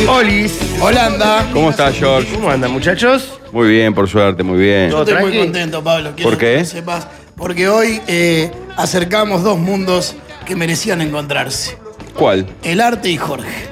Olis. Holanda. ¿Cómo estás, George? ¿Cómo andan, muchachos? Muy bien, por suerte, muy bien. Yo estoy muy tranqui? contento, Pablo. Quiero ¿Por qué? que lo sepas. Porque hoy acercamos dos mundos que merecían encontrarse. ¿Cuál? El arte y Jorge.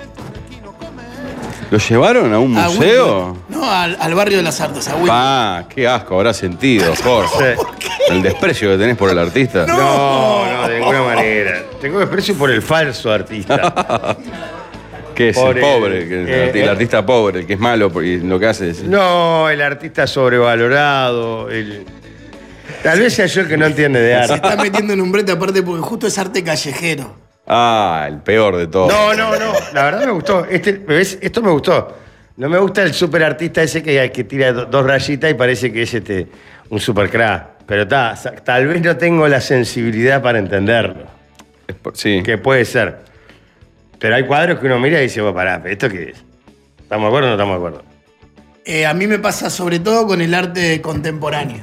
¿Lo llevaron a un A museo? Winwood. No, al barrio de las artes, a Winwood. Ah, qué asco habrá sentido, Jorge. El desprecio que tenés por el artista. No, de ninguna manera. Tengo desprecio por el falso artista. ¿Qué es Por el pobre? El artista pobre, el que es malo y lo que hace es... No, el artista sobrevalorado. Tal vez sea yo el que no entiende de Se arte. está metiendo en un brete aparte porque justo es arte callejero. Ah, el peor de todos. No. La verdad me gustó. ¿Ves? Esto me gustó. No me gusta el super artista ese que tira dos rayitas y parece que es un super crack. Pero tal vez no tengo la sensibilidad para entenderlo. Sí. Que puede ser. Pero hay cuadros que uno mira y dice, bueno, pará, ¿esto qué es? ¿Estamos de acuerdo o no estamos de acuerdo? A mí me pasa sobre todo con el arte contemporáneo.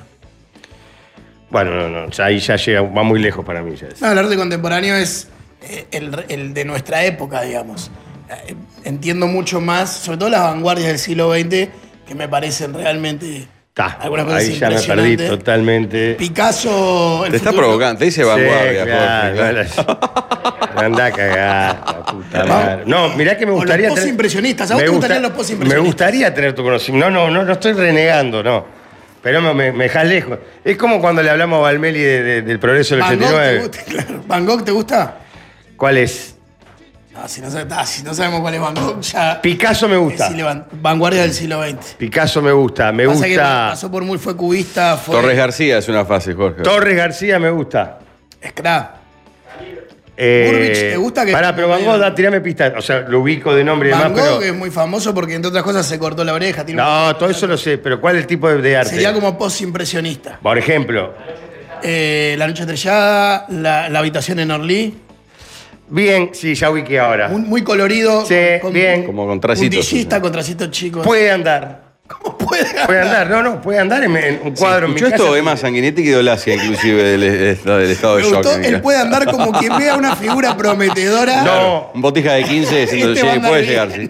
Bueno, no. Ahí ya llega, va muy lejos para mí. Ya es. No, el arte contemporáneo es el de nuestra época, digamos. Entiendo mucho más, sobre todo las vanguardias del siglo XX, que me parecen realmente algunas cosas Ahí ya me perdí impresionantes. totalmente. Picasso... el Te está futuro- provocando, te dice vanguardia, Sí, Jorge. claro. Anda a cagar, la puta madre. No, mirá que me O gustaría... los postimpresionistas. ¿A vos te gustarían los postimpresionistas? Me gustaría tener tu conocimiento. No estoy renegando, no. Pero me dejas lejos. Es como cuando le hablamos a Valmeli del progreso del Van Gogh 89. te gusta, claro. ¿Van Gogh te gusta? ¿Cuál es? No, si no sabemos cuál es Van Gogh, ya... Picasso me gusta. Vanguardia del siglo XX. Picasso me gusta. Me Pasa que gusta. pasó por muy... Fue cubista, fue... Torres García es una fase, Jorge. Torres García me gusta. Scrap. Burbich, ¿te gusta que- Pará, pero Van Gogh, tirame pistas. O sea, lo ubico de nombre y Van demás, Gogh pero... es muy famoso porque, entre otras cosas, se cortó la oreja. tiene No, un- todo eso lo sé, pero ¿cuál es el tipo de arte? Sería como postimpresionista. Por ejemplo, La noche estrellada, la habitación en Orly. bien, sí, ya ubiqué ahora. Muy colorido. Sí, bien. Como con tracitos. Puntillista con tracitos chicos. Puede andar. ¿Cómo puede Puede andar, puede andar en un cuadro en mi Escuchó casa. esto Emma Sanguinetti y Dolacia, inclusive, del estado de Me shock. gustó, él puede andar como quien vea una figura prometedora. No. Un botija de 15 diciendo, Este va a andar puede bien. llegar, sí.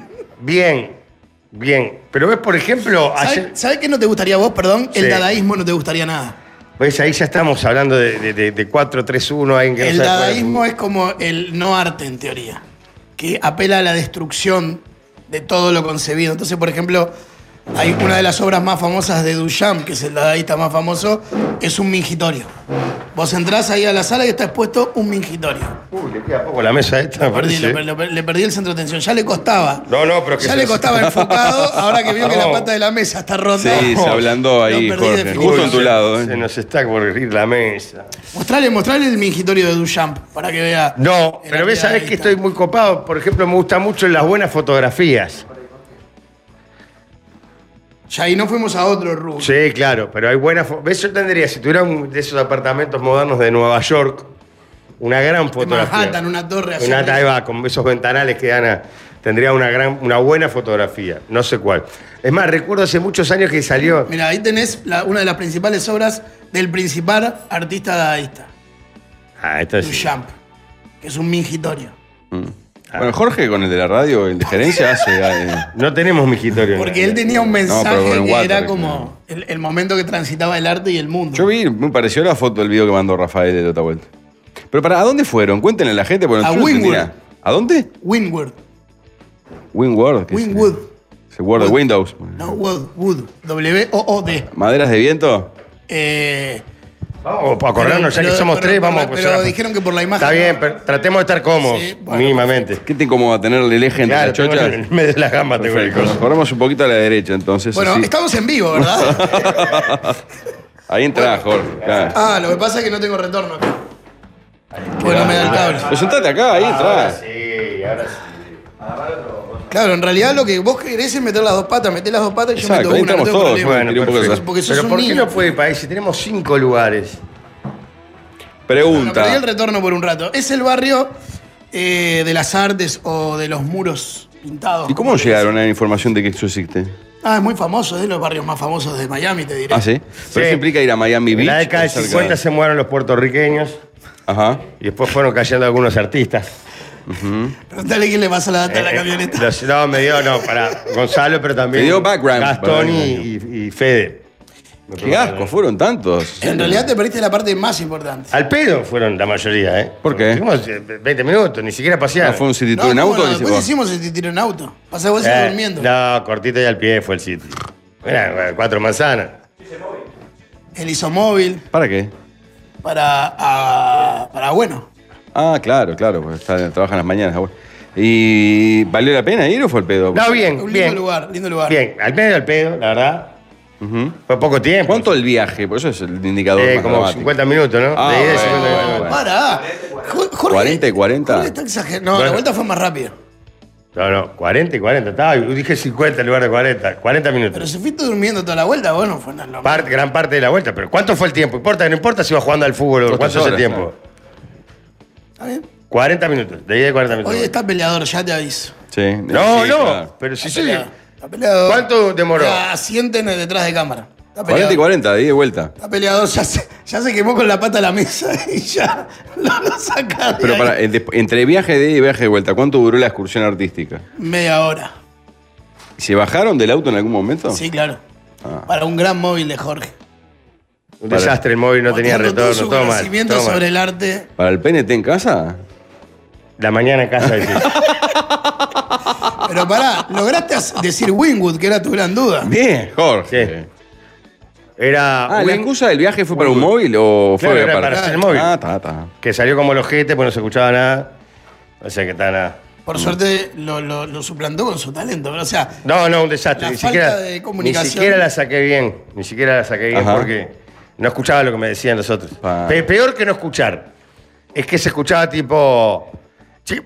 Bien. Pero ves, por ejemplo, ayer... ¿Sabes qué no te gustaría a vos? Perdón, el Sí. dadaísmo no te gustaría nada. ¿Ves? Ahí ya estamos hablando de 4-3-1. Alguien que no El sabe cuál es. dadaísmo es como el no arte en teoría, que apela a la destrucción de todo lo concebido. Entonces, por ejemplo, hay una de las obras más famosas de Duchamp, que es el dadaísta más famoso, es un mingitorio. Vos entrás ahí a la sala y está expuesto un mingitorio. Uy, le queda poco la mesa esta, me parece. Le perdí el centro de atención. Ya le costaba. No, pero que Ya se- le costaba enfocado, ahora que vio que la No. pata de la mesa está rota. Sí, se ablandó ahí, Lo perdí Jorge. definitivamente. Justo en tu lado. Se nos está por ir la mesa. Mostrale el mingitorio de Duchamp para que vea. No, el pero ves, arte sabés que dadaísta. estoy muy copado. Por ejemplo, me gustan mucho las buenas fotografías. Ya ahí no fuimos a otro rubro. Sí, claro, pero hay buenas... ¿Ves? Yo tendría, si tuviera de esos apartamentos modernos de Nueva York, una gran De fotografía. Manhattan, una torre así. Ahí va, con esos ventanales que dan tendría una buena fotografía, no sé cuál. Es más, recuerdo hace muchos años que salió... Mira, ahí tenés una de las principales obras del principal artista dadaísta, esto es... Duchamp, que es un mingitorio. Bueno, Jorge con el de la radio, el de gerencia, hace... No tenemos migitorio. Porque él tenía un pero mensaje con que Water, era como el momento que transitaba el arte y el mundo. Yo vi, me pareció la foto del video que mandó Rafael de otra vuelta. Pero ¿a dónde fueron? Cuéntenle a la gente. Porque A yo no Wynwood. entendía. ¿A dónde? Winwood. Wynwood. ¿qué es? Winwood. ¿Se Word de Windows? No, Wood. W-O-O-D. ¿Maderas de viento? Vamos, para acordarnos, ya que somos tres, vamos a Pero dijeron que por la imagen. Está bien, pero tratemos de estar cómodos, Sí, bueno, mínimamente. ¿Qué te incomoda tenerle el eje entre Claro, las tengo chochas? en medio de la gamba tengo el Perfecto. coso. Corremos un poquito a la derecha, entonces. Bueno, así. estamos en vivo, ¿verdad? Ahí entra, Jorge. Claro. Lo que pasa es que no tengo retorno acá. Porque no me da el cable. Pero sentate acá, ahí entra. Sí, ahora sí. Claro, en realidad lo que vos querés es meter las dos patas, metés las dos patas y yo Exacto, meto ahí una, no entramos tengo todos. problema. Bueno, tiré un poco de perfecto. Porque sos Pero un ¿por qué niño. no puede ir para ahí si tenemos 5 lugares? Bueno, Pregunta. perdí el retorno por un rato. Es el barrio de las artes o de los muros pintados. ¿Y cómo como se llegaron dice. a la información de que eso existe? Es muy famoso, es de los barrios más famosos de Miami, te diré. Ah, sí. Pero eso implica ir a Miami En Beach. la década o del cerca 50 se mudaron los puertorriqueños Ajá. y después fueron cayendo algunos artistas. Preguntale quién le pasó la data a la camioneta. No, me dio, no, para Gonzalo, pero también. Me dio background. Gastón y Fede. Qué asco, fueron tantos. En realidad te perdiste la parte más importante. Al pedo fueron la mayoría, ¿eh? ¿Por qué? Estuvimos 20 minutos, ni siquiera pasearon. ¿No fue un city No, tour en ¿cómo auto? no? Dice, Después vos. hicimos el tiro en auto. Pasé vos durmiendo. No, cortito y al pie fue el sitio. Era 4 manzanas. El isomóvil ¿Para qué? para bueno. Ah, claro, pues trabajan las mañanas. Bueno. ¿Y valió la pena ir o fue el pedo? No, bien, Un bien. lindo lugar. Bien, al medio del pedo, la verdad. Ujú. Fue poco tiempo. ¿Cuánto el viaje? Por eso es el indicador más Como dramático. 50 minutos, ¿no? Ah, De ida y bueno, 50 bueno, minutos. bueno. Pará. Jorge, 40 y 40. Jorge está exagerando. No, la Bueno. vuelta fue más rápida. No, 40 y 40. Estaba, yo dije 50 en lugar de 40. 40 minutos. Pero si fuiste durmiendo toda la vuelta, bueno, fue una locura. Gran parte de la vuelta. Pero ¿cuánto fue el tiempo? No importa si iba jugando al fútbol o Otras cuánto es el horas, tiempo. ¿Está bien? 40 minutos. De ida y 40 minutos. Hoy está peleador, ya te aviso. Sí. No, Sí, no. claro. Pero si Está soy. peleador. Está peleador. ¿Cuánto demoró? Ya asienten detrás de cámara. Está 40 y peleador. 40, de ida y vuelta. Está peleador, ya se quemó con la pata a la mesa y ya lo saca de Pero ahí. para, entre viaje de ida y viaje de vuelta, ¿cuánto duró la excursión artística? Media hora. ¿Se bajaron del auto en algún momento? Sí, claro. Ah. Para un gran móvil de Jorge. Un desastre, el móvil no tenía Mostrando retorno, todo su todo mal. conocimiento todo mal. sobre el arte. ¿Para el PNT en casa? La mañana en casa decís. Pero pará, lograste decir Wingwood, que era tu gran duda. Bien, Jorge. Sí. Era Ah, ¿la Wing, excusa del viaje fue para un móvil o fue Claro, era para hacer el móvil. Ah, está. que salió como el ojete, pues no se escuchaba nada. O sea que está nada. Por suerte lo suplantó con su talento. Pero, o sea, No, un desastre. La Ni falta siquiera, de comunicación. ni siquiera la saqué bien. Ni siquiera la saqué bien Ajá. porque no escuchaba lo que me decían los otros. Pa. Peor que no escuchar. Es que se escuchaba tipo. Sí,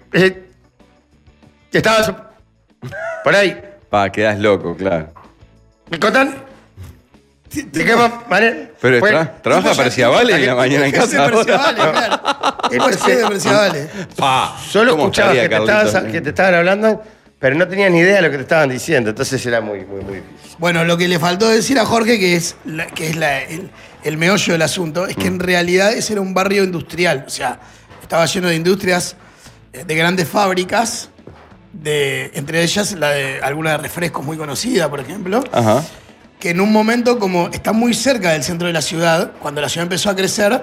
estabas por ahí. Quedás loco, claro. ¿Me contan? ¿De qué manera? Pero Fue- trabaja Perciabale en la mañana en Ese casa. Perciabale, claro. Tipo el de Perciabale. Solo ¿Cómo escuchabas estaría Carlitos? que te estaban hablando, pero no tenías ni idea de lo que te estaban diciendo. Entonces era muy difícil. Bueno, lo que le faltó decir a Jorge, que es el meollo del asunto, es que en realidad ese era un barrio industrial. O sea, estaba lleno de industrias, de grandes fábricas, entre ellas la de alguna de refrescos muy conocida, por ejemplo, Ajá. que en un momento, como está muy cerca del centro de la ciudad, cuando la ciudad empezó a crecer,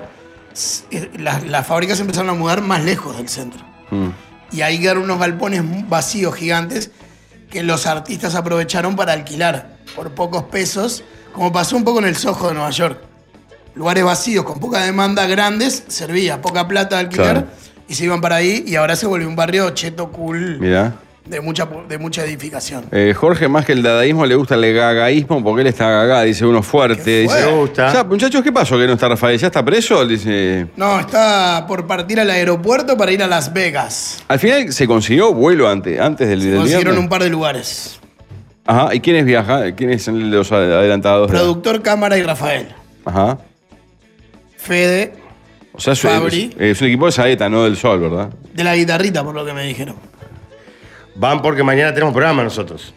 las fábricas empezaron a mudar más lejos del centro. Mm. Y ahí quedaron unos galpones vacíos gigantes que los artistas aprovecharon para alquilar por pocos pesos, como pasó un poco en el Soho de Nueva York. Lugares vacíos con poca demanda, grandes, servía poca plata de alquilar, Claro. y se iban para ahí, y ahora se volvió un barrio cheto, cool, Mirá. de mucha edificación. Jorge, más que el dadaísmo, le gusta el gagaísmo porque él está gagá, dice uno fuerte. ¿Qué fue? Dice, Me gusta. Ya, muchachos, ¿qué pasó que no está Rafael? ¿Ya está preso? Dice. No, está por partir al aeropuerto para ir a Las Vegas. Al final se consiguió vuelo antes del Consiguieron viernes. un par de lugares. Ajá. ¿Y quiénes viajan? ¿Quiénes son los adelantados? Productor, cámara y Rafael. Ajá. Fede, O sea, Fabri. es un equipo de Saeta, no del Sol, ¿verdad? de la guitarrita, por lo que me dijeron. Van porque mañana tenemos programa nosotros.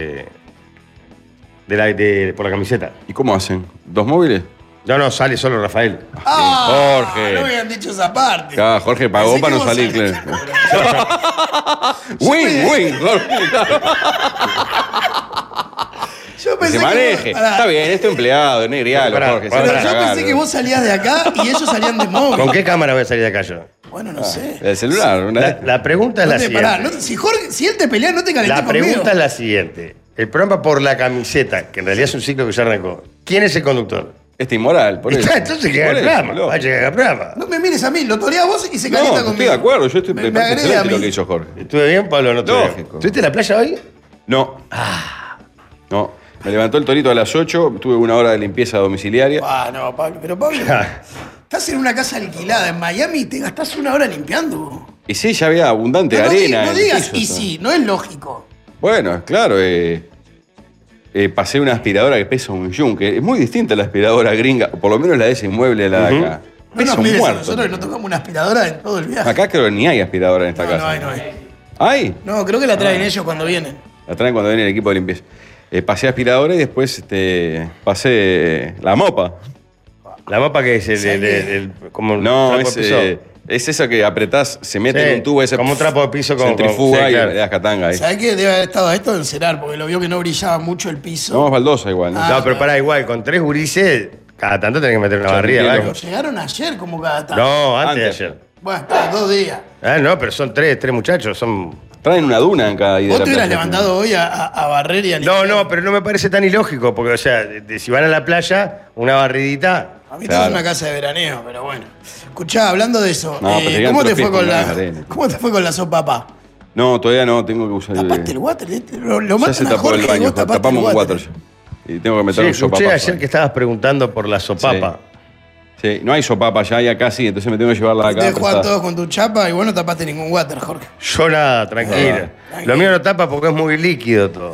Por la camiseta. ¿Y cómo hacen? ¿Dos móviles? No, sale solo Rafael. Jorge. No me habían dicho esa parte. Claro, Jorge pagó Pensé para que no vos salir, salías. claro. Win, Jorge. claro. Yo Que pensé se maneje. que vos, pará, Está bien, este empleado, negrialo, Pará, Jorge. se pará, van a pero yo cagar. pensé que vos salías de acá y ellos salían de móvil. ¿Con qué cámara voy a salir de acá yo? Bueno, no sé. El celular. La pregunta es la ¿Dónde? Pará, siguiente. si él te pelea, no te calentés La conmigo. pregunta es la siguiente. El programa por la camiseta, que en realidad es un ciclo que ya arrancó. ¿Quién es el conductor? Este inmoral, por eso. Entonces que haga Por el eso, programa. loco. Vaya que haga el programa. No me mires a mí, lo toreás vos y se No, calienta estoy conmigo. de acuerdo. Yo estoy Me agrede a mí. lo que hizo Jorge. ¿Estuve bien, Pablo? o No estuve bien? Lógico. ¿Estuviste en la playa hoy? No. No. Me levantó el torito a las 8, tuve una hora de limpieza domiciliaria. Ah, no, Pablo. Pero Pablo, estás en una casa alquilada en Miami y te gastás una hora limpiando. Y sí, ya había abundante No, arena. no en el digas, piso, y todo. sí, no es lógico. Bueno, claro, pasé una aspiradora que pesa un yunque. Es muy distinta a la aspiradora gringa, por lo menos la de ese inmueble, la de acá. No Pesa nos un mires a muerto. nosotros que no tocamos una aspiradora en todo el viaje. Acá creo que ni hay aspiradora en esta No, casa. no hay, no hay. ¿Hay? No, creo que la traen ellos cuando vienen. La traen cuando viene el equipo de limpieza. Pasé aspiradora y después pasé la mopa. La mapa que es ¿Sabes qué? como No, trapo es de piso. Es eso que apretás, se mete Sí, en un tubo ese. como un trapo de piso con centrifuga sí, y claro. le das catanga ahí. ¿Sabés que debe haber estado esto en Cerar? Porque lo vio que no brillaba mucho el piso. No, es baldosa igual. ¿no? Ah, No, pero pará, igual, con 3 gurises, cada tanto tenés que meter una Ya barrida. entiendo. ¿vale? Pero llegaron ayer como cada tanto. No, antes de Antes. ayer. Bueno, está 2 días. Ah, no, pero son tres muchachos, son... Traen una duna en cada ida. Vos de la te hubieras playa. levantado hoy a barrer y a No, limpiar. no, pero no me parece tan ilógico, porque, o sea, si van a la playa, una barridita... A mí Claro. es una casa de veraneo, pero bueno. Escuchá, hablando de eso, No, pero serían ¿cómo te 3 fue pies con con la, ganas de arena. ¿cómo te fue con la sopapa? No, todavía no, tengo que usar Tapaste el water, lo Ya matan se a tapó Jorge el y baño, vos tapaste tapamos el un water. water ya. Y tengo que Sí, meter un escuché sopapazo ayer ahí. que estabas preguntando por la sopapa. Sí, no hay sopapa ya, hay acá sí, entonces me tengo que llevarla acá. Te juegan prestada. todos con tu chapa y vos no tapaste ningún water, Jorge. Yo nada, tranquilo. Lo mío no tapa porque es muy líquido todo.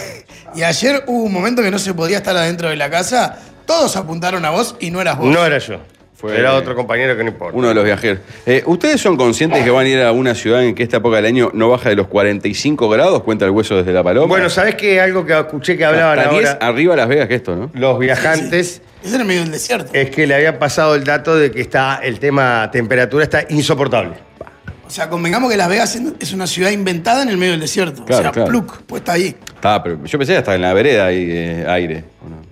Y ayer hubo un momento que no se podía estar adentro de la casa, todos apuntaron a vos y no eras vos. No era yo. Fue- Era otro compañero que no importa. Uno de los viajeros. ¿Ustedes son conscientes que van a ir a una ciudad en que esta época del año no baja de los 45 grados? Cuenta el hueso desde la paloma. Bueno, ¿sabés qué? Algo que escuché que hablaban Hasta 10 ahora arriba Las Vegas que esto, ¿no? los viajantes Es en el medio del desierto. es que le habían pasado el dato de que está el tema temperatura está insoportable. O sea, convengamos que Las Vegas es una ciudad inventada en el medio del desierto. Claro, o sea, claro. pluk, puesta ahí. Pero yo pensé que hasta en la vereda hay aire. ¿o no?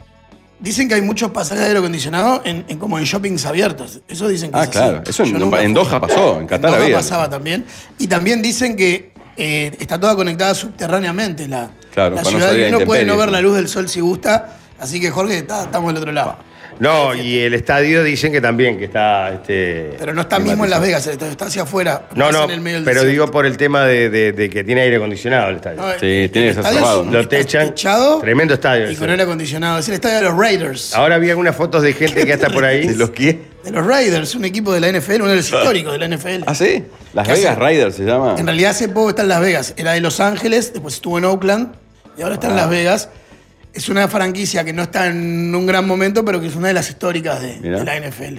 Dicen que hay muchos pasajes de aire acondicionado como en shoppings abiertos. Eso dicen que Ah, es así. claro. Eso Yo en nunca fui. Doha pasó, en Qatar Doha había. pasaba también. Y también dicen que está toda conectada subterráneamente la Claro, para no ciudad. salir Y a uno puede no intemperie. ver la luz del sol si gusta. Así que, Jorge, estamos del otro lado. No, y el estadio dicen que también, que está... Pero no está mismo en Las Vegas, el estadio está hacia afuera. No, pasa no, en el medio del pero desierto. digo por el tema de que tiene aire acondicionado el estadio. No, Sí, el tiene que estar estadio cerrado, es- ¿no? Lo está techan. techado Tremendo estadio Y ese. con aire acondicionado. Es el estadio de los Raiders. Ahora vi algunas fotos de gente que está por ahí. ¿De los qué? De los Raiders, un equipo de la NFL, uno de los históricos de la NFL. ¿Ah, sí? Las ¿Qué Vegas hace? Raiders se llama. En realidad hace poco está en Las Vegas. Era de Los Ángeles, después estuvo en Oakland y ahora está en Las Vegas. Es una franquicia que no está en un gran momento, pero que es una de las históricas de Mirá. la NFL.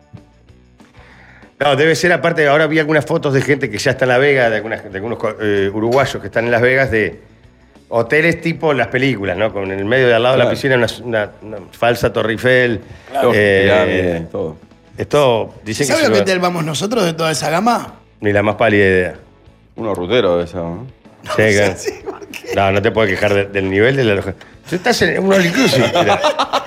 No, debe ser aparte, ahora vi algunas fotos de gente que ya está en La Vega, de algunos uruguayos que están en Las Vegas, de hoteles tipo las películas, ¿no? Con en el medio de al lado de la Claro. piscina una falsa Torre Eiffel. Los pirámides, todo. Esto dicen que ¿Sabes se a qué va- hotel vamos nosotros de toda esa gama? ni la más pálida idea. Unos ruteros de eso, ¿no? Sí, claro. Sí, ¿por qué? No, no te puedes quejar del nivel de la alojamiento. Tú estás en un all inclusive. Mira.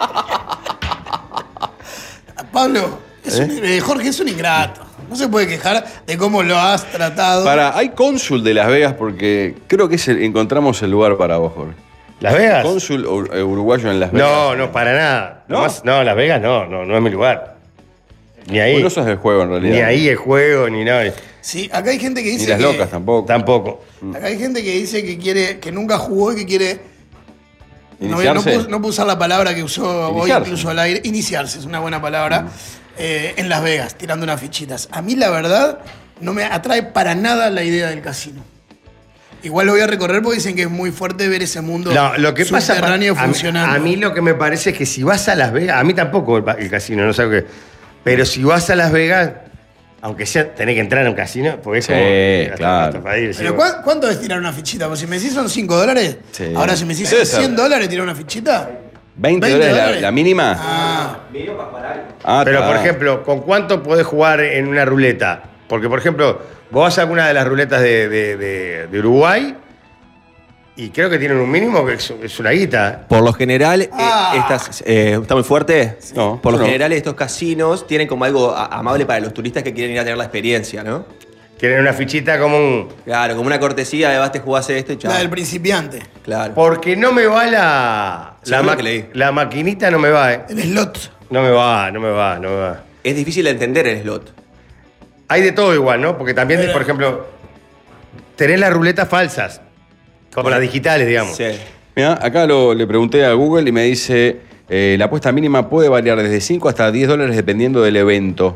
Pablo, Jorge es un ingrato. No se puede quejar de cómo lo has tratado. Hay cónsul de Las Vegas porque creo que encontramos el lugar para vos, Jorge. ¿Las Vegas? Cónsul uruguayo en Las Vegas. No, no, para nada. ¿No? No, Las Vegas no es mi lugar. Ni ahí. Vos no sos del juego en realidad. Ni ahí el juego, ni nada. Sí, acá hay gente que Ni dice las que, locas tampoco. Tampoco. Acá hay gente que dice que quiere, que nunca jugó y que quiere. Iniciarse. No puedo usar la palabra que usó hoy Iniciarse. incluso al aire. Iniciarse es una buena palabra. En Las Vegas, tirando unas fichitas. A mí, la verdad, no me atrae para nada la idea del casino. Igual lo voy a recorrer porque dicen que es muy fuerte ver ese mundo No, lo que pasa subterráneo a mí- funcionando. A mí lo que me parece es que si vas a Las Vegas, a mí tampoco el casino, no sé qué. Pero si vas a Las Vegas, aunque sea, tenés que entrar a un casino, porque es Sí, como. claro. para ir, Pero sí, ¿cuánto es tirar una fichita? Porque si me decís son $5, Sí. ahora si me decís Debe son ser. $100 tirar una fichita. 20 $20 dólares la mínima. Ah, Pero, por está. ejemplo, ¿con cuánto podés jugar en una ruleta? Porque, por ejemplo, vos vas a alguna de las ruletas de Uruguay y creo que tienen un mínimo que es una guita. Por lo general, Ah. ¿está muy fuerte? No, Por lo no. general, estos casinos tienen como algo amable para los turistas que quieren ir a tener la experiencia, ¿no? Tienen una fichita como un. Claro, como una cortesía de vas, te jugás esto y chao. la del principiante. Claro. Porque no me va la Seguro que leí. la maquinita, no me va, ¿eh? El slot. No me va. Es difícil de entender el slot. Hay de todo igual, ¿no? Porque también, Pero- por ejemplo, tenés las ruletas falsas, como las digitales, digamos. Sí. Mirá, acá le pregunté a Google y me dice, la apuesta mínima puede variar desde 5 hasta 10 dólares dependiendo del evento.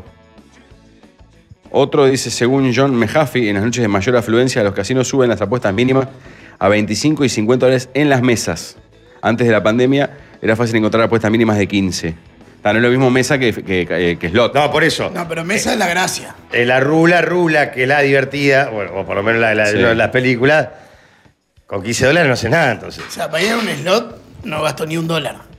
Otro dice, según John Mehaffey, en las noches de mayor afluencia los casinos suben las apuestas mínimas a 25 y 50 dólares en las mesas. Antes de la pandemia era fácil encontrar apuestas mínimas de 15. No es lo mismo mesa que slot. No, por eso. No, pero mesa es la gracia. La rula, que es la divertida, bueno, o por lo menos Sí. las películas, con $15 no hace nada, entonces. O sea, para ir a un slot no gasto ni $1.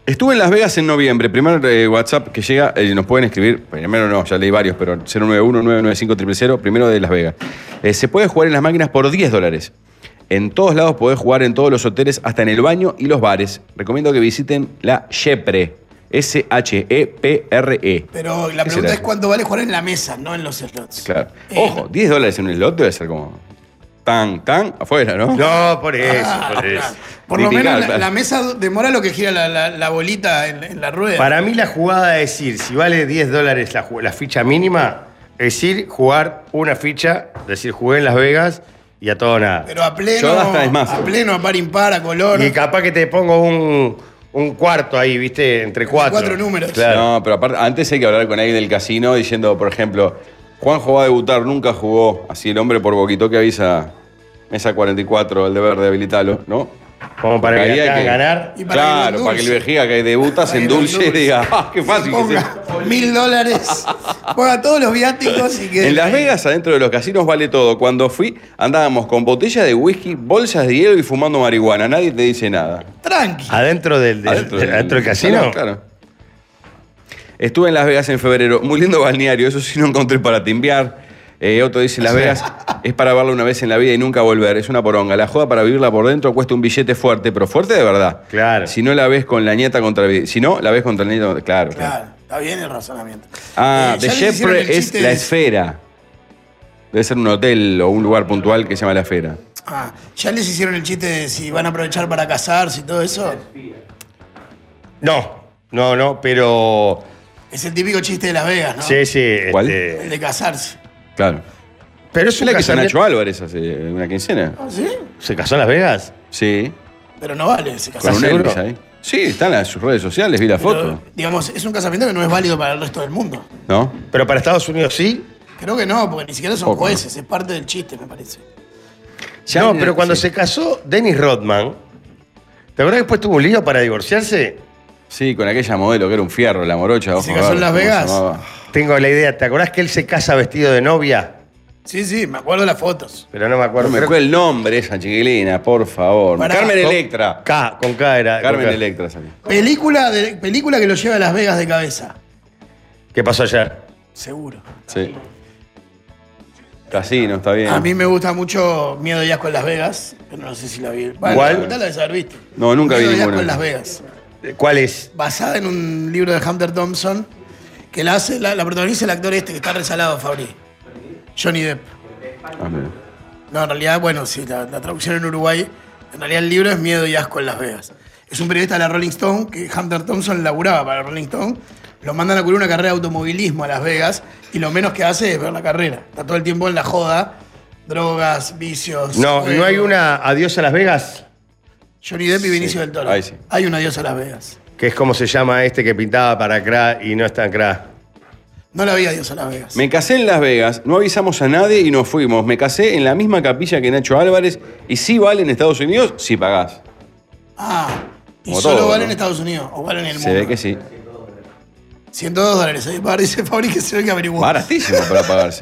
Estuve en Las Vegas en noviembre. Primer WhatsApp que llega, nos pueden escribir. Primero no, ya leí varios, pero 091-995-000, primero de Las Vegas. Se puede jugar en las máquinas por $10. En todos lados podés jugar, en todos los hoteles, hasta en el baño y los bares. Recomiendo que visiten la Shepre. S-H-E-P-R-E. Pero la pregunta es cuánto vale jugar en la mesa, no en los slots. Claro. Ojo, $10 en un slot debe ser como tan afuera, ¿no? No, por eso, por eso. Por lo Criticar, menos claro. la mesa demora lo que gira la bolita en la rueda. Para mí la jugada es ir, si vale $10 la ficha mínima, es ir, jugar una ficha, es decir, jugué en Las Vegas y a todo nada. Pero a pleno, Yo hasta es más. a pleno, a par impar, a color. Y capaz que te pongo un cuarto ahí, ¿viste? Entre cuatro. 4 números. Claro. No, pero aparte, antes hay que hablar con alguien del casino diciendo, por ejemplo, Juanjo va a debutar, nunca jugó. Así el hombre por boquito que avisa, mesa 44, el deber de habilitarlo, ¿no? Como para que Porque ahí te hay hagan ganar. Y para que Claro, lo para que el endulce. vejiga que debuta se Para que lo endulce y endulce. diga, ¡ah, qué fácil! que Ponga $1000, ponga todos los viáticos y que. En Las Vegas, adentro de los casinos, vale todo. Cuando fui, andábamos con botellas de whisky, bolsas de hielo y fumando marihuana. Nadie te dice nada. Tranqui. ¿Adentro del casino? Claro. Estuve en Las Vegas en febrero. Muy lindo balneario. Eso sí no encontré para timbiar. Otro dice, Las Vegas es para verla una vez en la vida y nunca volver. Es una poronga. La joda para vivirla por dentro cuesta un billete fuerte, pero fuerte de verdad. Claro. Si no la ves con la nieta contra el... Si no, la ves contra el nieto... Claro. Claro, está bien el razonamiento. Ah, Ya The les hicieron Shepre el es chiste la de- esfera. Debe ser un hotel o un lugar puntual que se llama La Esfera. Ah, ¿ya les hicieron el chiste de si van a aprovechar para casarse y todo eso? No, pero. Es el típico chiste de Las Vegas, ¿no? Sí, sí. ¿Cuál? El de casarse. Claro. Pero es Es un la que hizo casamiento. Nacho Álvarez hace una quincena. ¿Ah, sí? ¿Se casó en Las Vegas? Sí. Pero no vale ese Con ¿Estás un casamiento. seguro? Elvis ahí. Sí, están en sus redes sociales, vi la foto. Pero, digamos, es un casamiento que no es válido para el resto del mundo. ¿No? Pero para Estados Unidos sí. Creo que no, porque ni siquiera son Poco. jueces, es parte del chiste, me parece. Ya no, en- pero cuando sí. se casó Dennis Rodman, ¿te acuerdas que después tuvo un lío para divorciarse? Sí, con aquella modelo que era un fierro, la morocha. ¿Se ojo, casó en ¿cómo Las se Vegas? llamaba? Tengo la idea. ¿Te acordás que él se casa vestido de novia? Sí, sí, me acuerdo de las fotos. Pero no me No acuerdo. me Creo- acuerdo el nombre de esa chiquilina, por favor. Pará. Carmen con- Electra. Con K era. Carmen con K. Electra salió. Película que lo lleva a Las Vegas de cabeza. ¿Qué pasó ayer? Seguro. Sí. Casino, está bien. A mí me gusta mucho Miedo y Asco en Las Vegas, pero no sé si la vi. Bueno, ¿Cuál? la mitad la debes haber visto. No, nunca vi Miedo y ninguna. Asco en Las Vegas. ¿Cuál es? Basada en un libro de Hunter Thompson, que la hace, la protagoniza el actor este que está resalado, Fabri. Johnny Depp. Ah, mira. No, en realidad, bueno, sí, la traducción en Uruguay, en realidad el libro es Miedo y Asco en Las Vegas. Es un periodista de la Rolling Stone, que Hunter Thompson laburaba para la Rolling Stone, lo mandan a cubrir una carrera de automovilismo a Las Vegas y lo menos que hace es ver la carrera. Está todo el tiempo en la joda, drogas, vicios. No, juegos. ¿no hay una Adiós a Las Vegas? Johnny Depp y Benicio Sí, del Toro. ahí sí. Hay un Adiós a Las Vegas. Que es como se llama este que pintaba para Cra y no está en Cra. No la vi Adiós a Las Vegas. Me casé en Las Vegas, no avisamos a nadie y nos fuimos. Me casé en la misma capilla que Nacho Álvarez y sí vale en Estados Unidos si pagás. Ah, y Como solo todo, vale ¿no? en Estados Unidos o vale en el Se mundo. ve que sí. $102. Ahí dice Fabri que se ve que averiguó. Baratísimo para pagarse.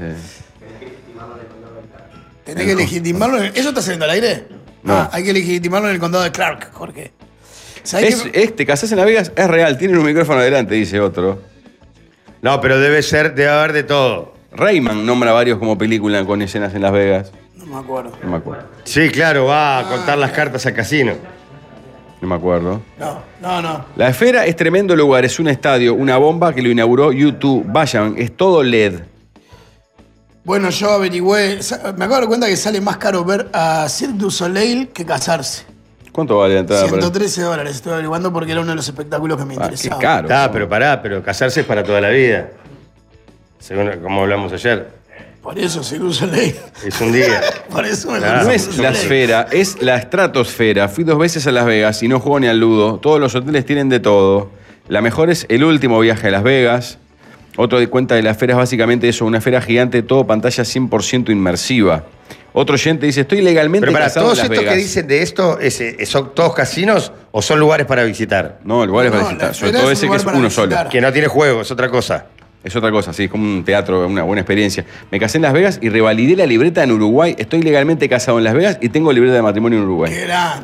Tenés que legitimarlo. ¿Eso está saliendo al aire? No. Ah, hay que legitimarlo en el condado de Clark, Jorge. ¿Sabés qué? Te casás en Las Vegas, es real, tienen un micrófono adelante, dice otro. No, pero debe haber de todo. Rayman nombra varios como película con escenas en Las Vegas. No me acuerdo. No me acuerdo. Sí, claro, va a contar las cartas al casino. No me acuerdo. No. La Esfera es tremendo lugar, es un estadio, una bomba que lo inauguró YouTube. Vayan, es todo LED. Bueno, yo averigüé. Me acabo de dar cuenta que sale más caro ver a Cirque du Soleil que casarse. ¿Cuánto vale la entrada? para- $113 estoy averiguando porque era uno de los espectáculos que me Ah, qué interesaba. caro. Ah, pero pará, pero casarse es para toda la vida. Según como hablamos ayer. Por eso Cirque du Soleil. Es un día. Por eso me Claro. No gusta es Cirque du la Soleil. esfera, es la estratosfera. Fui 2 veces a Las Vegas y no juego ni al ludo. Todos los hoteles tienen de todo. La mejor es el último viaje a Las Vegas. Otro de cuenta de la esfera es básicamente eso, una esfera gigante, todo pantalla 100% inmersiva. Otro oyente dice, estoy legalmente Pero para casado todos en Las estos Vegas. que dicen de esto, ¿son todos casinos o son lugares para visitar? No, el lugar es No, para la visitar. Sobre esfera todo es un ese que lugar es para uno visitar. solo. Que no tiene juego, es otra cosa. Es otra cosa, sí, es como un teatro, una buena experiencia. Me casé en Las Vegas y revalidé la libreta en Uruguay. Estoy legalmente casado en Las Vegas y tengo libreta de matrimonio en Uruguay. Qué grande.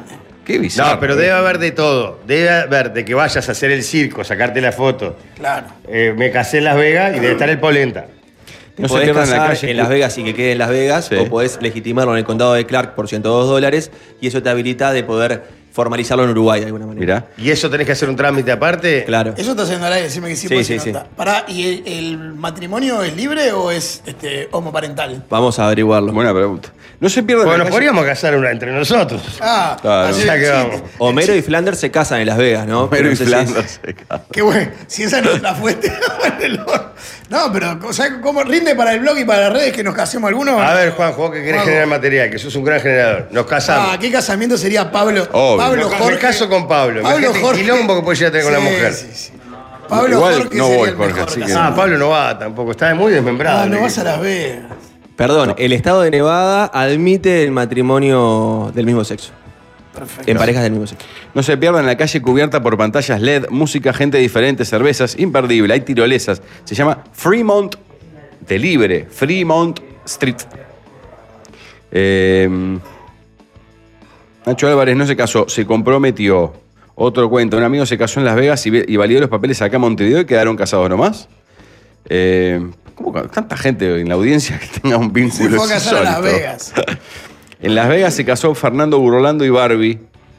Qué bizarro. No, pero debe haber de todo. Debe haber de que vayas a hacer el circo, sacarte la foto. Claro. Me casé en Las Vegas y debe estar el polenta. No se podés pierdan la casar calle. en Las Vegas y que quede en Las Vegas, Sí. o podés legitimarlo en el condado de Clark por $102 y eso te habilita de poder formalizarlo en Uruguay de alguna manera. Mirá. ¿Y eso tenés que hacer un trámite aparte? Claro. Eso está haciendo al aire, decime que sí, Sí, pues, sí, si sí. no está. Pará, ¿y el matrimonio es libre o es homoparental? Vamos a averiguarlo. Buena pregunta. No se pierdan Bueno, la nos calle. podríamos casar entre nosotros. Ah, Claro. así Ya que sí. vamos. Homero y Flanders se casan en Las Vegas, ¿no? Pero no sé si- Flanders. Qué bueno. Si esa no es la fuente. No, pero ¿sabes cómo rinde para el blog y para las redes que nos casemos algunos? A ver, Juanjo, vos que querés Juanjo. generar material, que sos un gran generador. Nos casamos. Ah, ¿qué casamiento sería Pablo? Obvio. Pablo Me Jorge. caso con Pablo. Imagínate el quilombo que puede llegar a tener con la mujer. Sí, sí. Pablo Igual Jorge no sería voy, el Jorge, mejor así que- casamiento. Ah, Pablo no va tampoco. Está muy desmembrado. Ah, no vas a Las Vegas. Perdón, el estado de Nevada admite el matrimonio del mismo sexo. Perfecto. En parejas del mismo sexo. No se pierdan la calle cubierta por pantallas LED, música, gente diferente, cervezas, imperdible. Hay tirolesas. Se llama Fremont de Libre, Fremont Street. Nacho Álvarez no se casó, se comprometió. Otro cuento, un amigo se casó en Las Vegas y validó los papeles acá en Montevideo y quedaron casados nomás. ¿Cómo tanta gente en la audiencia que tenga un Se vínculo fue a casar a Las insólito? Vegas. En Las Vegas se casó Fernando Burlando y Barbie.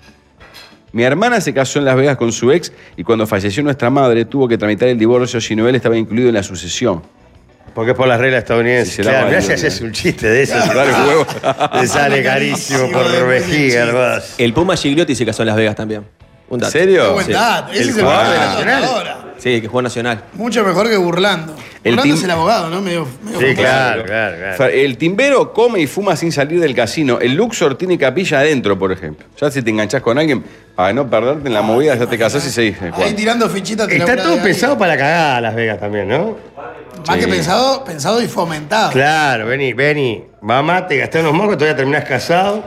Mi hermana se casó en Las Vegas con su ex y cuando falleció nuestra madre tuvo que tramitar el divorcio si no él estaba incluido en la sucesión. Porque es por las reglas estadounidenses. Si se la Claro, mirá bañan, si haces un chiste de eso. Dale huevo. Te sale carísimo por Carísimo, vejiga, sí. vos. El Puma Gigliotti se casó en Las Vegas también. Un ¿En dato. Qué serio? buen Sí. dato. Ese El es el jugador mejor de de Nacional. ahora. Sí, que juega Nacional. Mucho mejor que Burlando. El Burlando team- es el abogado, ¿no? Medio Sí, famoso. claro, claro. El timbero come y fuma sin salir del casino. El Luxor tiene capilla adentro, por ejemplo. Ya si te enganchás con alguien, para no perderte en la movida, ya te casás y seguís. Ahí tirando fichitas. te Está laburás todo de pensado para la cagada Las Vegas también, ¿no? ahí. Más que Sí. pensado y fomentado. Claro, vení. Mamá, te gasté unos mocos, todavía terminás casado.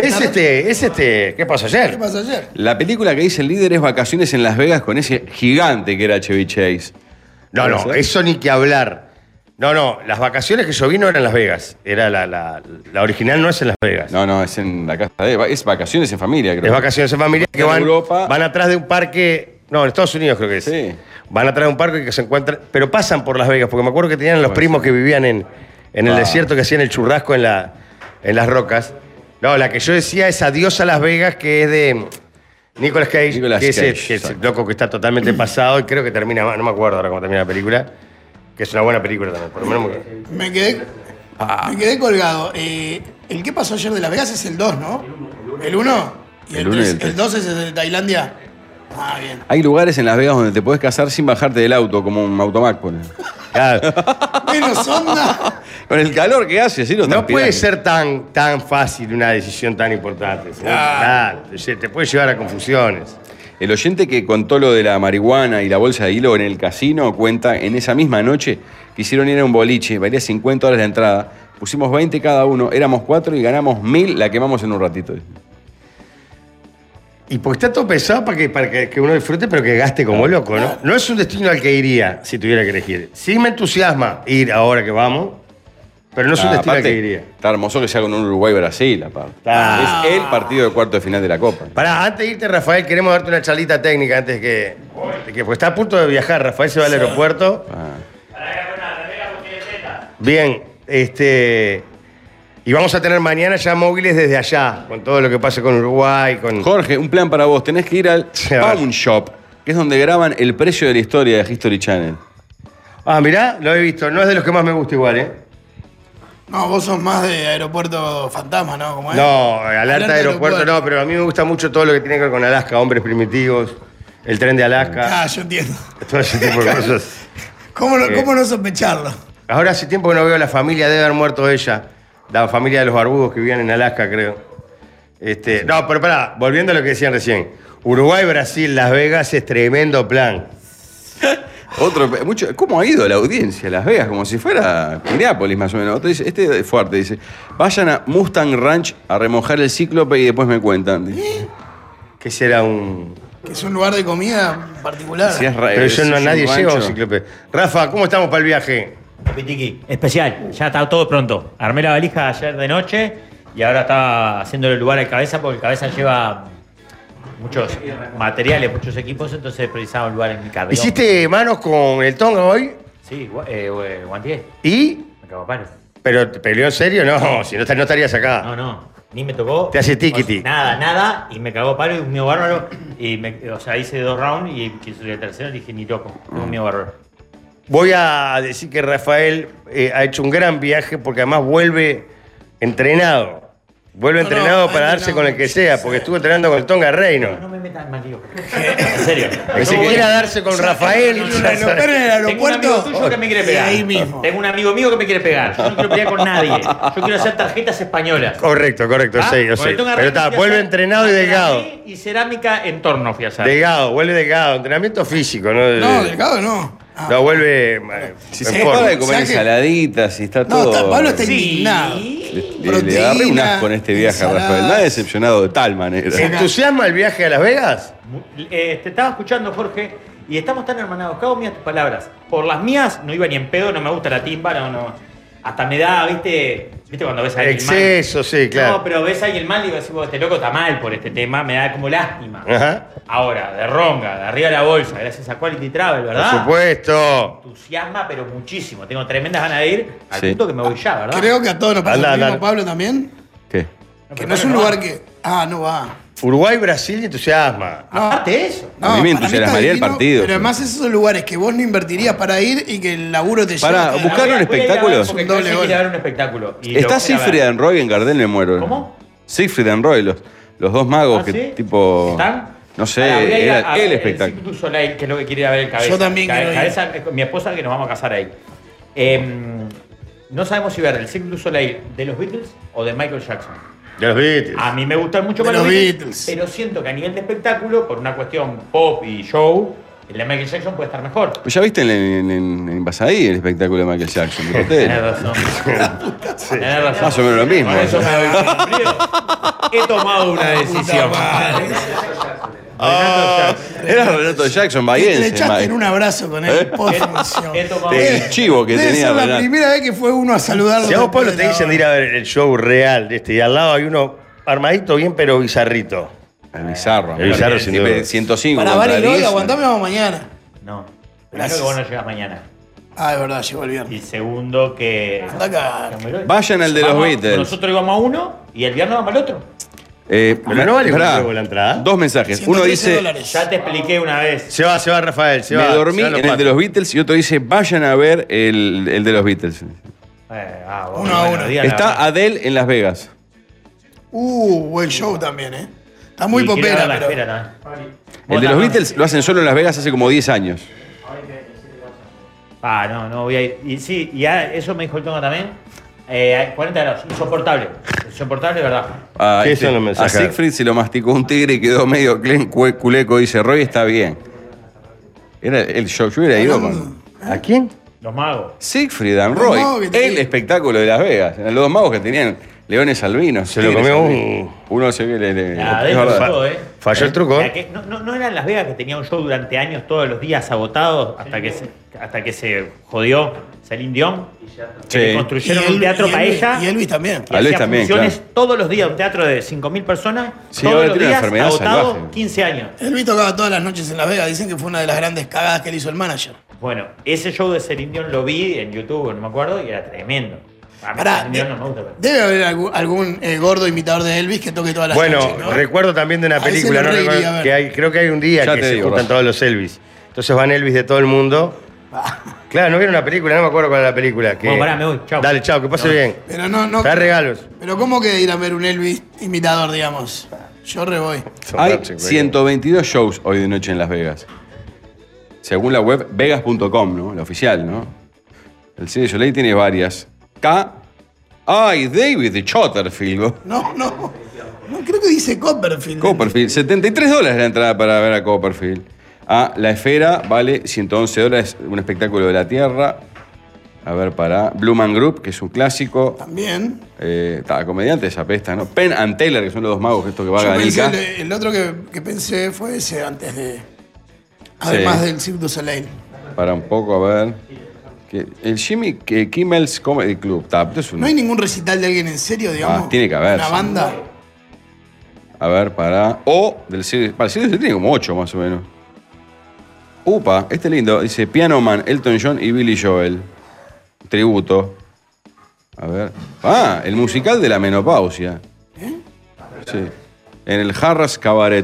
Es ¿qué pasó ¿Qué ayer? pasó ayer? La película que dice el líder es Vacaciones en Las Vegas con ese gigante que era Chevy Chase. No, ¿Puede ser? eso ni que hablar. No, las vacaciones que yo vi no eran en Las Vegas. Era la original no es en Las Vegas. No, es en la casa de... Es Vacaciones en familia, creo. Es vacaciones en familia que En van, Europa. van atrás de un parque. No, en Estados Unidos creo que es. Sí. Van atrás de un parque que se encuentran. Pero pasan por Las Vegas, porque me acuerdo que tenían los primos que vivían en el desierto que hacían el churrasco en las rocas. No, la que yo decía es Adiós a Las Vegas, que es de Nicolas Cage, Nicolas que, Cage, es el exacto. loco que está totalmente pasado y creo que termina, no me acuerdo ahora cómo termina la película, que es una buena película también, por lo menos. Me quedé colgado. El que pasó ayer de Las Vegas es el 2, ¿no? ¿El 1? ¿Y El uno y el el tres. 2 es el de Tailandia? Ah, bien. Hay lugares en Las Vegas donde te puedes casar sin bajarte del auto, como un automac, ponele. Claro. Menos onda. Con el calor que hace, sí, lo No puede transpiras. ser tan fácil una decisión tan importante. ¿sí? Claro, te puede llevar a confusiones. El oyente que contó lo de la marihuana y la bolsa de hilo en el casino cuenta en esa misma noche quisieron ir a un boliche, valía $50 la entrada, pusimos 20 cada uno, éramos 4 y ganamos 1.000, la quemamos en un ratito. Y porque está todo pensado para que uno disfrute, pero que gaste como loco, ¿no? No es un destino al que iría si tuviera que elegir. Sí me entusiasma ir ahora que vamos, pero no es un destino al que iría. Está hermoso que sea con un Uruguay-Brasil, aparte. Ah. Es el partido de cuarto de final de la Copa. Pará, antes de irte, Rafael, queremos darte una charlita técnica antes de que pues está a punto de viajar. Rafael se va al aeropuerto. Ah. Bien, y vamos a tener mañana ya móviles desde allá, con todo lo que pase con Uruguay, con... Jorge, un plan para vos. Tenés que ir al Sí, a ver. Pawn Shop, que es donde graban El precio de la historia de History Channel. Ah, mirá, lo he visto. No es de los que más me gusta igual, ¿eh? No, vos sos más de aeropuerto fantasma, ¿no? ¿Cómo es? No, alerta de aeropuerto no, pero a mí me gusta mucho todo lo que tiene que ver con Alaska, hombres primitivos, el tren de Alaska, Ah, yo entiendo. todo ese tipo de cosas. ¿Cómo no sospecharlo? Ahora hace tiempo que no veo a la familia, debe haber muerto ella, la familia de los barbudos que vivían en Alaska, creo. No, pero pará, volviendo a lo que decían recién. Uruguay, Brasil, Las Vegas es tremendo plan. ¿Cómo ha ido la audiencia a Las Vegas? Como si fuera Minneapolis, más o menos. Otro dice, este es fuerte, dice. Vayan a Mustang Ranch a remojar el cíclope y después me cuentan. Dice. Que será un... Que es un lugar de comida particular. Si es Pero yo no, si es nadie un lleva un rancho. cíclope. Rafa, ¿cómo estamos para el viaje? Pitiqui, especial, ya está todo pronto. Armé la valija ayer de noche y ahora estaba haciéndole lugar al cabeza porque el cabeza lleva muchos materiales, muchos equipos, entonces precisaba un lugar en mi carrera. ¿Hiciste manos con el Tonga hoy? Sí, guantié. ¿Y? Me cago a palos. ¿Pero te peleó en serio? No, si no, no estarías acá. No, ni me tocó. Te hace tiquiti. Nada, y me cagó a palo y un mío bárbaro. Y o sea, hice 2 rounds y quiso ir al tercero y dije, ni toco, tengo un mío bárbaro. Voy a decir que Rafael ha hecho un gran viaje porque además vuelve entrenado. Vuelve entrenado para darse con el que sea, porque estuvo entrenando con el Tonga Reino. No me metan mal, tío. En serio. Que se quiera darse con Rafael. Lo esperen en el Tengo un aeropuerto. amigo tuyo que me quiere pegar. Ahí mismo. Tengo un amigo mío que me quiere pegar. Yo no quiero pelear con nadie. Yo quiero hacer tarjetas españolas. Correcto, ¿Ah? sí, yo Con sé. el Tonga Pero Reino está, fui a vuelve hacer entrenado y delgado. macramé y cerámica en torno fui a hacer. Delgado, vuelve delgado. Entrenamiento físico, ¿no? No, delgado no. No, vuelve. Si en se forma. para de comer ¿Sabes qué? ensaladitas y está No, todo. Pablo está Sí. indignado. Le agarré un asco en este viaje a Rafael. ensaladas. Me ha decepcionado de tal manera. ¿Se entusiasma el viaje a Las Vegas? Te estaba escuchando, Jorge, y estamos tan hermanados. Cago mías tus palabras. Por las mías no iba ni en pedo, no me gusta la timba, no. Hasta me da, ¿viste cuando ves a alguien mal? Exceso, sí, claro. No, pero ves a alguien mal y vas a decir, este loco está mal por este tema, me da como lástima. Ajá. Ahora, de ronga, de arriba de la bolsa, gracias a Quality Travel, ¿verdad? Por supuesto. Entusiasma, pero muchísimo. Tengo tremendas ganas de ir al Sí. punto que me voy ya, ¿verdad? Creo que a todos nos pasa Anda, lo mismo, anda. Pablo, también. ¿Qué? Que no es un lugar que. Ah, no va. Uruguay, Brasil entusiasma. No. Aparte de eso. No, A mí me para entusiasmaría está el divino, partido. Pero además esos son lugares que vos no invertirías para ir y que el laburo te Para lleva. buscar un Voy a ir a ver espectáculo. porque Un doble Claudia gol. quiere ver un espectáculo. Y lo Está voy a ir a ver. Siegfried and Roy en Gardel, me muero. ¿Cómo? Siegfried and Roy, los dos magos ¿Ah, que sí? tipo. ¿Están? No sé, Ahora, voy a ir era a el ver espectáculo. Cirque du Soleil, que es lo que quiere ir a ver el cabeza. Yo también quiero ir. Cabeza, mi esposa, que nos vamos a casar ahí. No sabemos si ver el Cirque du Soleil de los Beatles o de Michael Jackson. De los Beatles. A mí me gustan mucho De más los los Beatles, Beatles. pero siento que a nivel de espectáculo, por una cuestión pop y show, el de Michael Jackson puede estar mejor. Pues ya viste en Invasadí el espectáculo de Michael Jackson, del hotel. Tenés razón. Tenés razón. Más o menos lo mismo. Por eso me doy con frío. He tomado una decisión. Ah, era Renato Jackson, Le bahiense. echaste en un abrazo con él post He tomado El chivo que Debe tenía ser la Renato. primera vez que fue uno a saludarlo. Si a vos, después Pablo, de te la dicen de hora. ir a ver el show real de este y al lado hay uno armadito bien, pero bizarrito. El bizarro. El bizarro, sin Tipo, duda. 105 Para contra Vale, 10. aguantame, vamos mañana. No. Primero Gracias. que vos no llegas mañana. Ah, es verdad, llegó el viernes. Y segundo que. Anda acá. Vayan al de los Vamos, Beatles. Nosotros íbamos a uno y el viernes vamos al otro. Pero no vale pará, un huevo la entrada. Dos mensajes. Uno 113 dice, dólares. Ya te expliqué una vez. Se va Rafael, se me va. dormí se en van el de patos. los Beatles, y otro dice, vayan a ver el de los Beatles. Uno a uno. Está Adele en Las Vegas. Buen show también, ¿eh? Está muy popera, pero. El de los Beatles lo hacen solo en Las Vegas hace como 10 años. No voy a ir. Y sí, ya eso me dijo el Tonga también. 40 grados, insoportable. Insoportable, ¿verdad? A, ¿Qué son los a mensajes? Siegfried se lo masticó un tigre y quedó medio culeco. Dice, Roy está bien. Era el show, yo hubiera ido con ¿A quién? Los magos. Siegfried and Los Roy, magos que tenían. el espectáculo de Las Vegas. Eran los dos magos que tenían leones albinos. Se lo tigres comió albinos. Uno se ve, es Adele verdad. todo, Falló el truco. La que- no era en Las Vegas que tenía un show durante años, todos los días agotados, hasta que se jodió Celine Dion. Que Sí. le construyeron un teatro para ella. Y Elvis también. Y A Luis hacía también, funciones claro. todos los días, un teatro de 5.000 personas, Sí, todos ahora los tiene una días, enfermedad agotado, salvaje. 15 años. Elvis tocaba todas las noches en Las Vegas. Dicen que fue una de las grandes cagadas que le hizo el manager. Bueno, ese show de Celine Dion lo vi en YouTube, no me acuerdo, y era tremendo. A mí Pará, Celine Dion no me gusta. Pero... debe haber algún gordo imitador de Elvis que toque todas las Bueno, noches, ¿no? recuerdo también de una A ese película, lo no reiría recuerdo, a ver. que hay, creo que hay un día Ya que te se digo, juntan Rafa. todos los Elvis. Entonces van Elvis de todo el mundo. Claro, no vieron una película, no me acuerdo cuál era la película. Que... Bueno, pará, me voy, chau. Dale, chao, que pase bien. Pero no. Trae regalos. Pero ¿cómo que ir a ver un Elvis imitador, digamos? Yo re voy. Hay 122 shows hoy de noche en Las Vegas. Según la web vegas.com, ¿no? La oficial, ¿no? El Cirque du Soleil tiene varias. ¡Ay, David de Chotterfield! No, creo que dice Copperfield. Copperfield. $73 la entrada para ver a Copperfield. La Esfera vale $111, un espectáculo de la Tierra. A ver, para Blue Man Group, que es un clásico. También. Comediantes apesta, ¿no? Penn and Teller, que son los dos magos, esto que va a Yo ganar. pensé, el otro que pensé fue ese antes de... Además del Cirque du Soleil. Para un poco, a ver. El Jimmy Kimmel's Comedy Club. Esto es ¿No hay ningún recital de alguien en serio, digamos? Tiene que haber, ¿Una sí. banda? A ver, del siglo XVII tiene como 8 más o menos. Upa, este lindo. Dice Piano Man, Elton John y Billy Joel. Tributo. A ver. El musical de la menopausia. Sí. En el Harrah's Cabaret.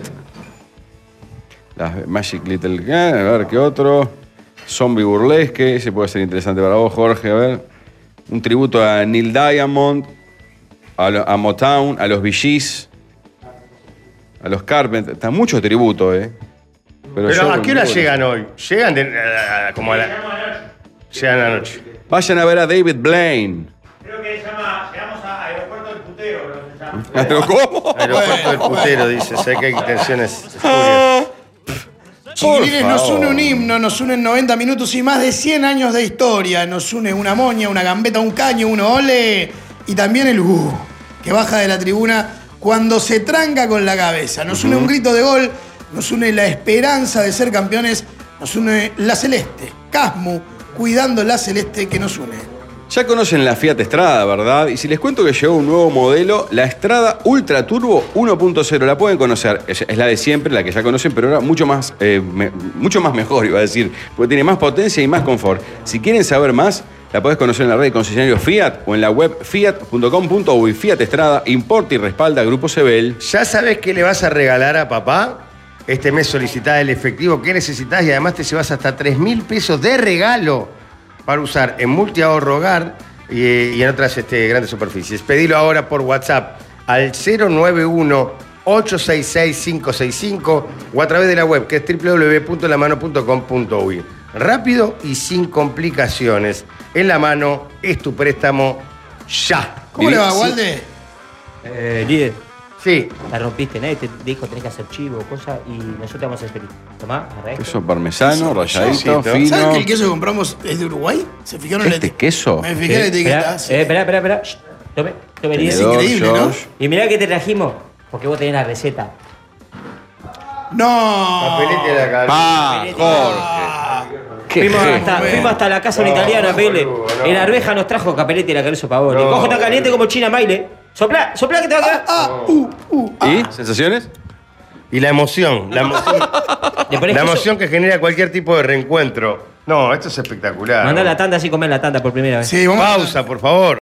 Las Magic Little Gun, a ver qué otro. Zombie Burlesque, ese puede ser interesante para vos, Jorge, a ver. Un tributo a Neil Diamond, a Motown, a los Bee Gees, a los Carpenters. Está mucho tributo, Pero ¿a qué hora llegan hoy? Llegan como a la... Llegan a la noche. Vayan a ver a David Blaine. Creo que llegamos a Aeropuerto del Putero, creo que se llama. ¿Pero cómo? Aeropuerto del Putero, dice. Sé que hay tensiones espurias. Chiquilines, nos une un himno, nos unen 90 minutos y más de 100 años de historia. Nos une una moña, una gambeta, un caño, un ole. Y también el que baja de la tribuna cuando se tranca con la cabeza. Nos une un grito de gol, nos une la esperanza de ser campeones, nos une la celeste. Casmu, cuidando la celeste que nos une. Ya conocen la Fiat Strada, ¿verdad? Y si les cuento que llegó un nuevo modelo, la Strada Ultra Turbo 1.0, la pueden conocer. Es la de siempre, la que ya conocen, pero ahora mucho más mejor, iba a decir, porque tiene más potencia y más confort. Si quieren saber más, la podés conocer en la red de concesionarios Fiat o en la web fiat.com.uy. Fiat Strada importa y respalda a Grupo Sebel. ¿Ya sabes qué le vas a regalar a papá? Este mes solicitá el efectivo que necesitas y además te llevas hasta 3.000 pesos de regalo para usar en Multiahorro Hogar y en otras grandes superficies. Pedilo ahora por WhatsApp al 091-866-565 o a través de la web que es www.lamano.com.uy. Rápido y sin complicaciones. En La Mano es tu préstamo ya. ¿Cómo le va, Walde? Líder, Sí. la rompiste, nadie te dijo tenés que hacer chivo, cosas, y nosotros te vamos a hacer feliz. Tomá, arreglo. Queso parmesano, ralladito, Sí, ¿no? fino. ¿Saben que el queso que compramos es de Uruguay? ¿Se fijaron en la ¿Este etiqueta? queso? Me fijé en la etiqueta. sí. Espera. Tome, líder. Es increíble, ¿no? George. Y mirá que te trajimos, porque vos tenés la receta. No. Papelete de la cabeza. Jorge. Qué Fuimos genio. hasta la casa de un italiano a pedirle. boludo, no. En Arveja nos trajo Capelletti y la Caruso Pavone. No. Cojo tan caliente como China Maile. Soplá que te va a quedar. ¿Y? ¿Sensaciones? Y la emoción. Le ponés La queso. emoción que genera cualquier tipo de reencuentro. No, esto es espectacular. Mandá la tanda así, comer la tanda por primera vez. Sí, vamos a- Pausa, por favor.